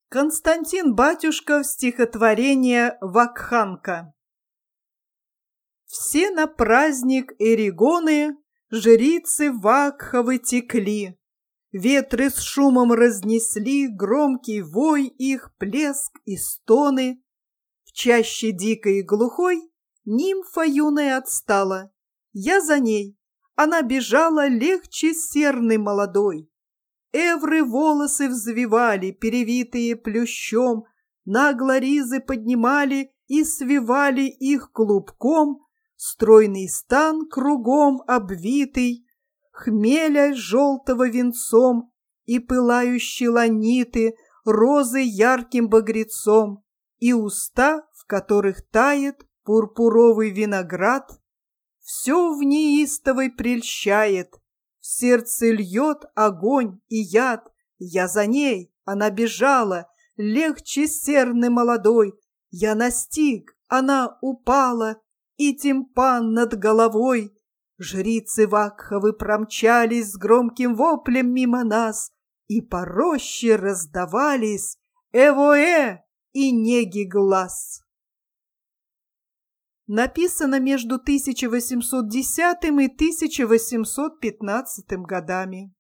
Константин Батюшков, стихотворение «Вакханка». Все на праздник Эригоны жрицы Вакховы текли. Ветры с шумом разнесли громкий вой их, плеск и стоны. В чаще дикой и глухой нимфа юная отстала. Я за ней, она бежала легче серной молодой. Эвры волосы взвивали, перевитые плющом, нагло ризы поднимали и свивали их клубком, стройный стан кругом обвитый, хмеля желтого венцом и пылающие ланиты, розы ярким багрецом, и уста, в которых тает пурпуровый виноград, все в неистовой прельщает. В сердце льет огонь и яд. Я за ней, она бежала, легче серной молодой. Я настиг, она упала, и тимпан над головой. Жрицы Вакховы промчались с громким воплем мимо нас, и по роще раздавались эвоэ и неги глаз. Написано между 1810 и 1815 годами.